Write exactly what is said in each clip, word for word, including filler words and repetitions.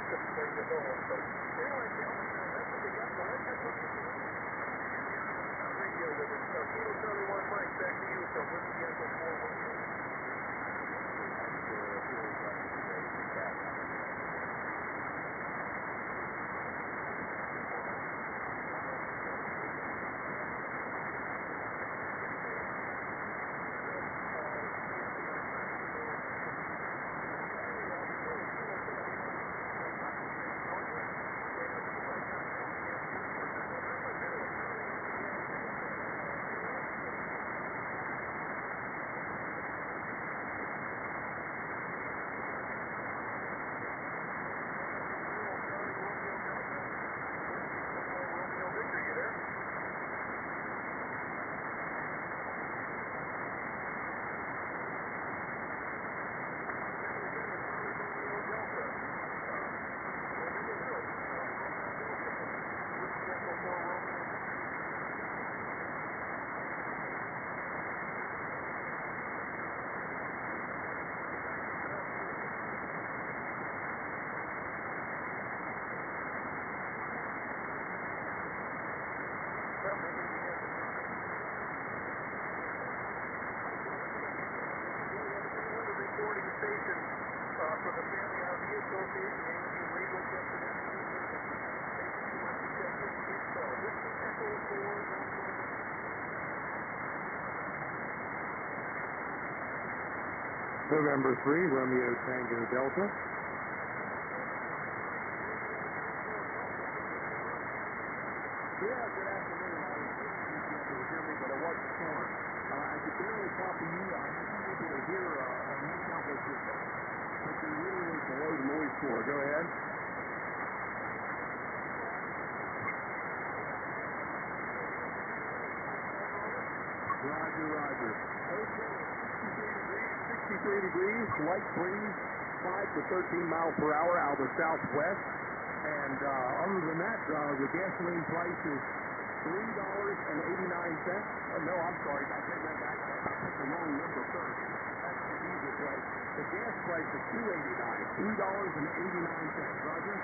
November three, Romeo Tango Delta. Yeah, good afternoon. I was thinking you could hear me, but it wasn't torn. Uh, I could barely copy you. I wasn't able to hear uh, and make out what you said. But you really was below the noise floor. Go ahead. Roger, roger. Okay, sixty-three degrees, sixty-three degrees, light breeze, five to thirteen miles per hour out of the southwest. And uh, other than that, uh, the gasoline price is three dollars and eighty-nine cents. Uh, no, I'm sorry, I take that back. I put the wrong number first. That's the diesel price. The gas price is two eighty-nine, three dollars and eighty-nine cents. Roger.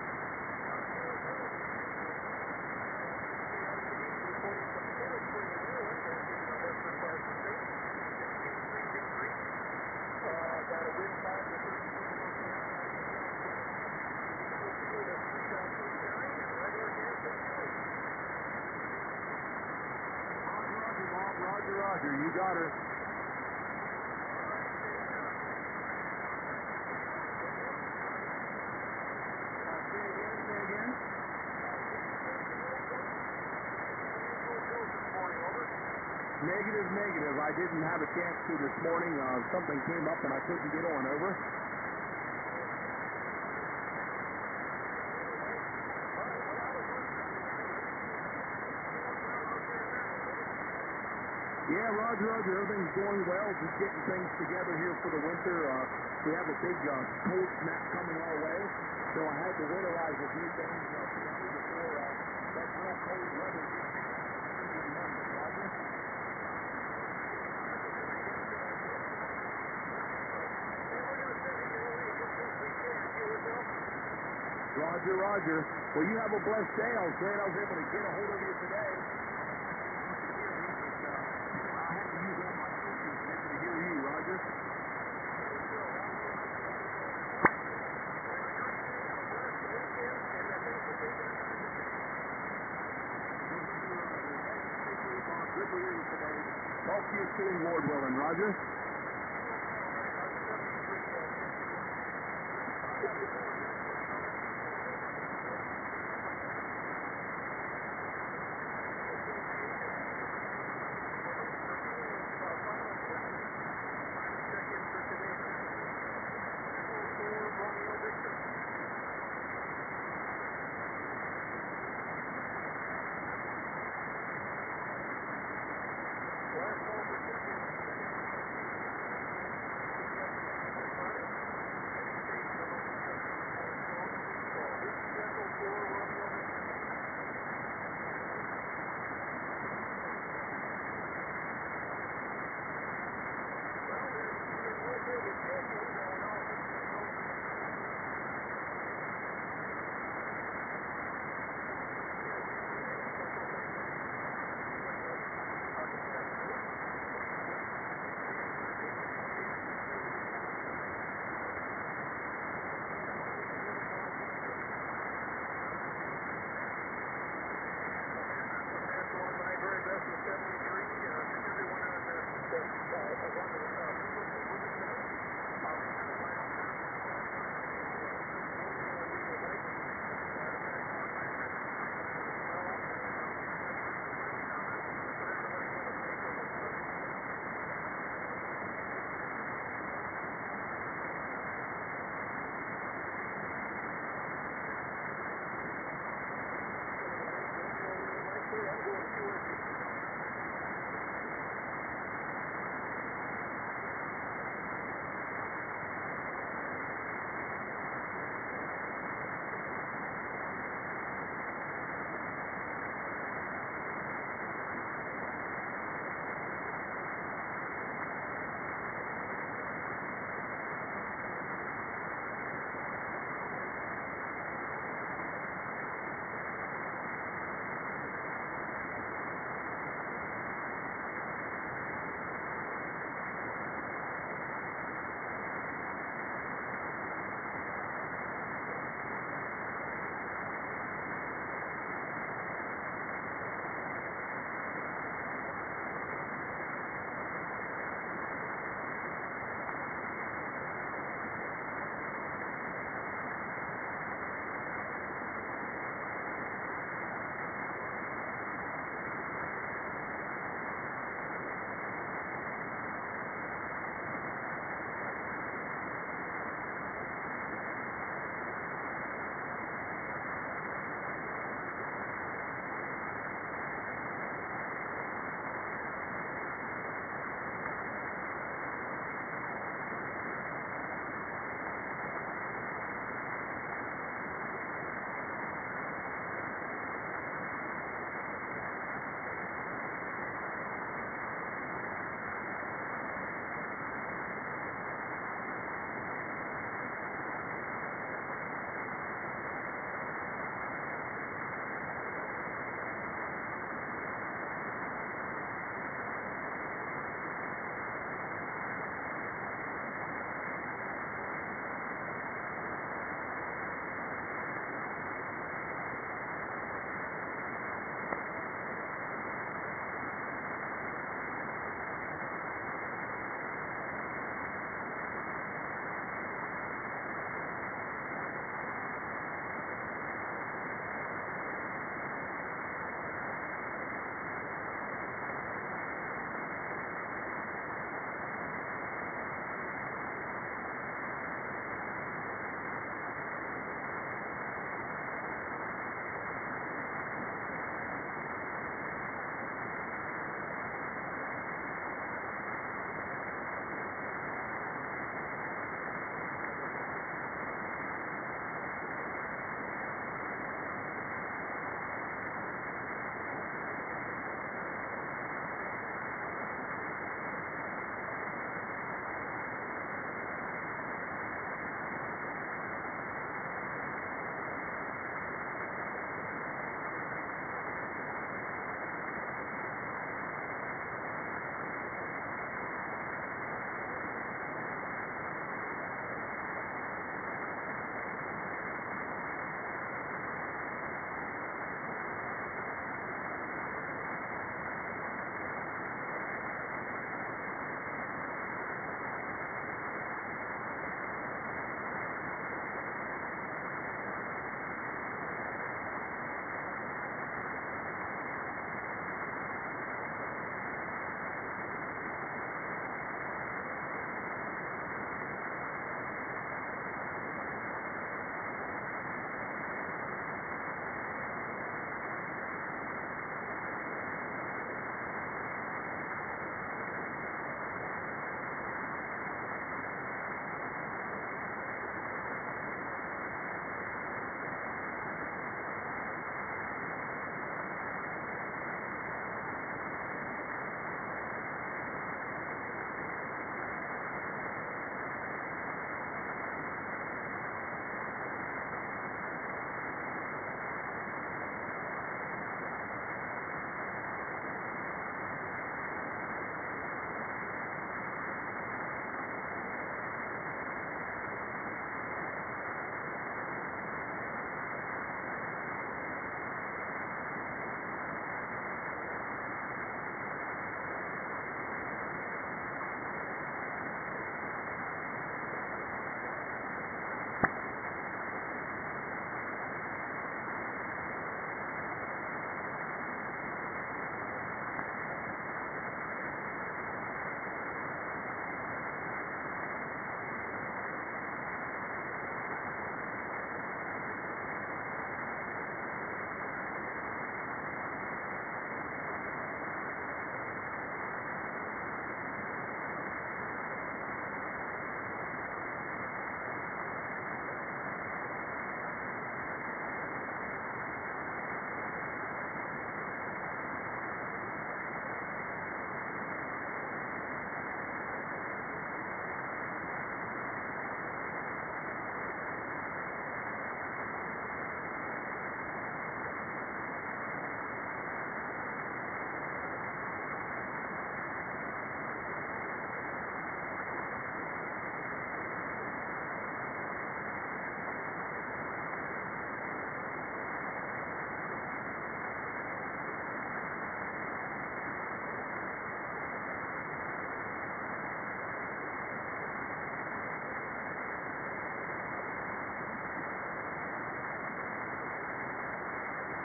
Roger, Roger, you got her. Say again, say again. Negative, negative. I didn't have a chance to this morning. Uh, something came up and I couldn't get on. Over. Yeah, Roger, Roger, everything's going well. Just getting things together here for the winter. Uh, we have a big uh, cold snap coming our way, so I had to winterize a few things uh, before uh, that real cold weather. Roger, Roger. Well, you have a blessed day. I was glad I was able to get a hold of you today. Talk to you soon, Lord willing, Roger.